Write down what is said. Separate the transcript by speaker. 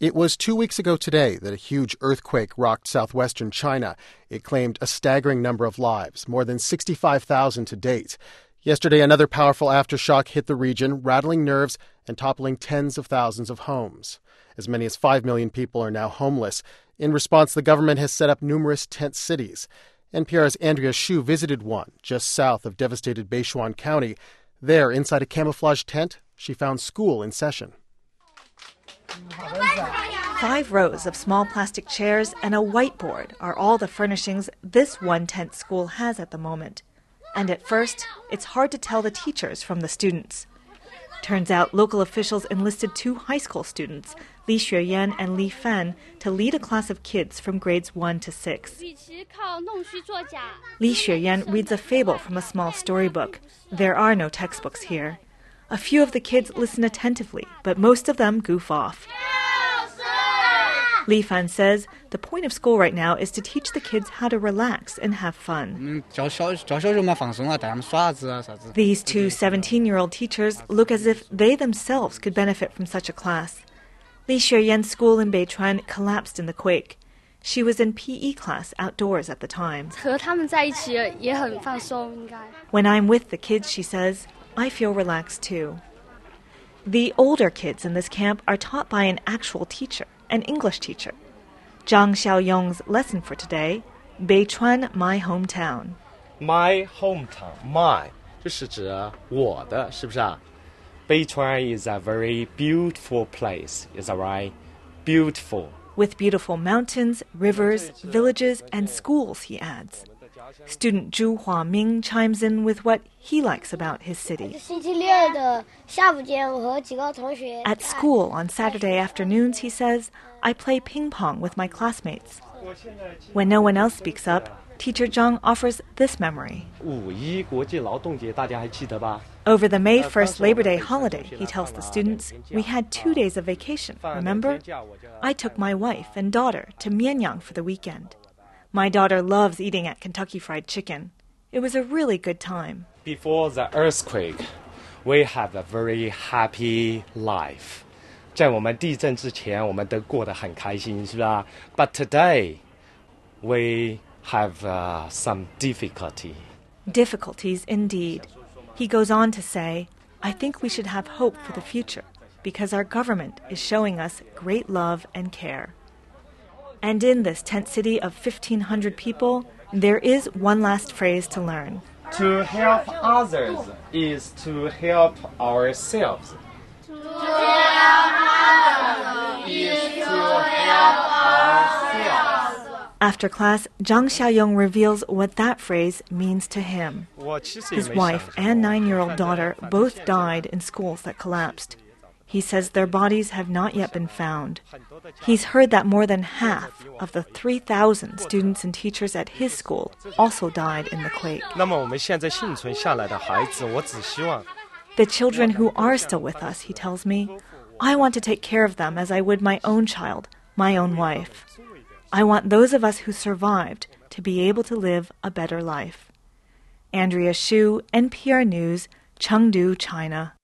Speaker 1: It was 2 weeks ago today that a huge earthquake rocked southwestern China. It claimed a staggering number of lives, more than 65,000 to date. Yesterday, another powerful aftershock hit the region, rattling nerves and toppling tens of thousands of homes. As many as 5 million people are now homeless. In response, the government has set up numerous tent cities. NPR's Andrea Hsu visited one just south of devastated Beichuan County. There, inside a camouflage tent, she found school in session.
Speaker 2: 5 rows of small plastic chairs and a whiteboard are all the furnishings this one-tent school has at the moment. And at first, it's hard to tell the teachers from the students. Turns out local officials enlisted 2 high school students, Li Xueyan and Li Fan, to lead a class of kids from grades 1 to 6. Li Xueyan reads a fable from a small storybook. There are no textbooks here. A few of the kids listen attentively, but most of them goof off. Li Fan says the point of school right now is to teach the kids how to relax and have fun. These 2 17-year-old teachers look as if they themselves could benefit from such a class. Li Xueyan's school in Beichuan collapsed in the quake. She was in PE class outdoors at the time. When I'm with the kids, she says, I feel relaxed too. The older kids in this camp are taught by an actual teacher, an English teacher. Zhang Xiaoyong's lesson for today, Beichuan, my hometown.
Speaker 3: My hometown, my, 这是指我的，是不是啊? Beichuan is a very beautiful place, is that right? Beautiful.
Speaker 2: With beautiful mountains, rivers, villages, and schools, he adds. Student Zhu Huaming chimes in with what he likes about his city. At school on Saturday afternoons, he says, I play ping pong with my classmates. When no one else speaks up, teacher Zhang offers this memory. Over the May 1st Labor Day holiday, he tells the students, we had 2 days of vacation, remember? I took my wife and daughter to Mianyang for the weekend. My daughter loves eating at Kentucky Fried Chicken. It was a really good time.
Speaker 3: Before the earthquake, we have a very happy life. 在我们地震之前，我们都过得很开心，是吧? But today, we have some difficulty.
Speaker 2: Difficulties indeed. He goes on to say, I think we should have hope for the future because our government is showing us great love and care. And in this tent city of 1,500 people, there is one last phrase to learn.
Speaker 3: To help others is to help ourselves. To help others is to help ourselves.
Speaker 2: After class, Zhang Xiaoyong reveals what that phrase means to him. His wife and 9-year-old daughter both died in schools that collapsed. He says their bodies have not yet been found. He's heard that more than half of the 3,000 students and teachers at his school also died in the quake. The children who are still with us, he tells me, I want to take care of them as I would my own child, my own wife. I want those of us who survived to be able to live a better life. Andrea Hsu, NPR News, Chengdu, China.